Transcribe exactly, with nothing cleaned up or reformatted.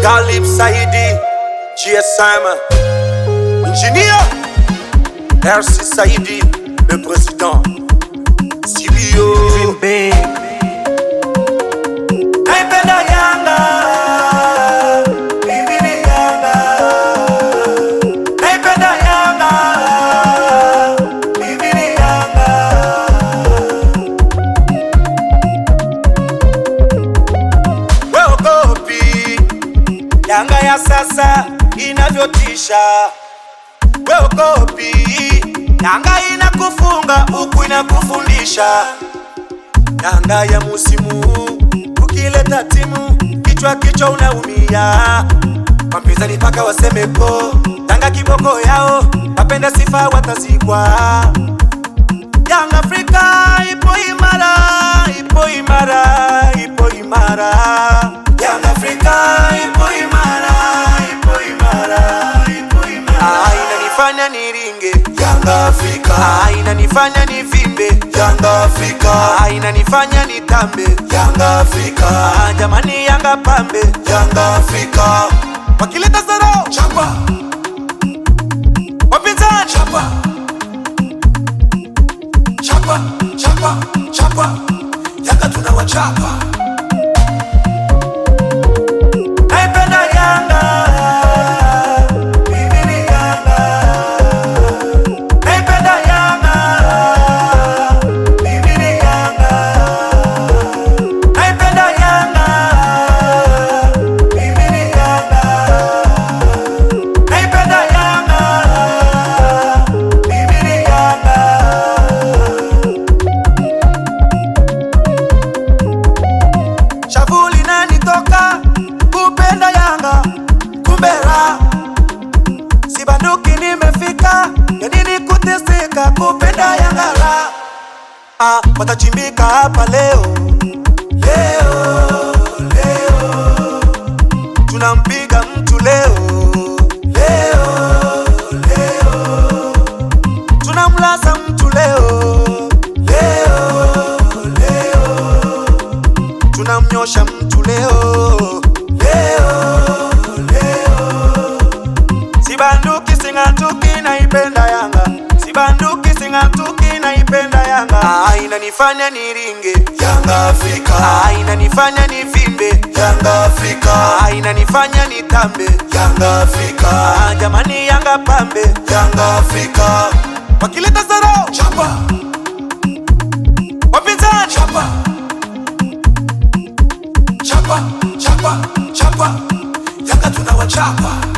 Talib Saidi, G S M, Ingénieur R C Saidi, le président Sibio Dream Naipenda Yanga, mimi ni Yanga. Naipenda Yanga, mimi ni Yanga. Wewe kopi Yanga ya sasa inavyotisha. Wewe kopi Yanga inakufunga huku inakufundisha. Yanga ya musimu ukileta timu kichwa kichwa unaumia. Wapinzani paka waseme po Yanga kiboko yao, wapenda sifa watazikwa. Young Africa ipo imara, ipo imara, ipo imara. Young Africa ipo imara, ipo imara, ipo imara. Ah, inanifanya niringe Young Africa, ah, inanifanya nivimbe Young Africa, ah, inanifanya nitambe Young Africa. Ah, jamani Yanga pambe Young Africa. Wakileta zero chapa, wapinzani chapa, chapa, chapa, chapa. Yanga tunawachapa. Naipenda Yanga, mimi ni Yanga. Naipenda Yanga, mimi ni Yanga. Naipenda Yanga, mimi ni Yanga. Naipenda Yanga, mimi ni Yanga. Shavuli nani toka kupenda Yanga, kumbera sibanduki nimefika, ya nini kuteseka kupenda Yanga la. Ah, watachimbika hapa leo, leo, leo. Tunampiga mtu leo, leo, leo. Tunamlaza mtu leo, leo, leo. Tunamnyosha mtu leo, leo, leo. Sibanduki singatuki naipenda Yanga, sibanduki singatuki naipenda Yanga. Ah, inanifanya niringe Young Africa, ah, inanifanya nivimbe Young Africa, ah, inanifanya nitambe Young Africa. Ah, jamani Yanga pambe Young Africa. Wakileta zero chapa, wapinzani chapa, chapa, chapa, chapa. Yanga tunawachapa.